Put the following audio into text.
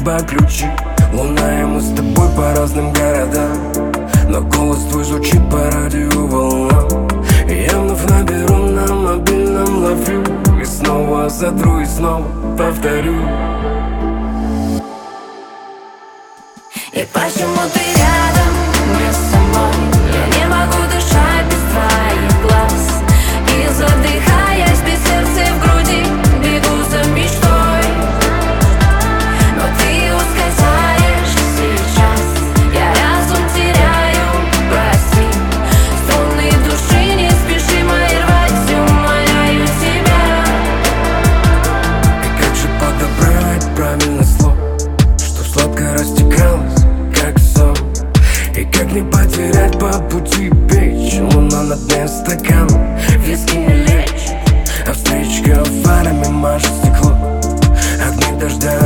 небо ключи. Луна и мы с тобой по разным городам, но голос твой звучит по радиоволнам. Я вновь наберу на мобильном, ловлю и снова сотру, и снова повторю. И почему ты рядом, не со мной? Я не могу дышать без твоих глаз. И задыхаясь без сердца в груди, бегу за мечтой. Но ты ускользаешь сейчас, я разум теряю, прости. Струны души не спеши мои рвать, умоляю тебя. И как же подобрать правильное слово, чтоб сладко растекалось, как сон? И как не потерять по пути печь? Луна на дне стакана, виски не лечь, а встречка фарами машет стекло. Огни дождя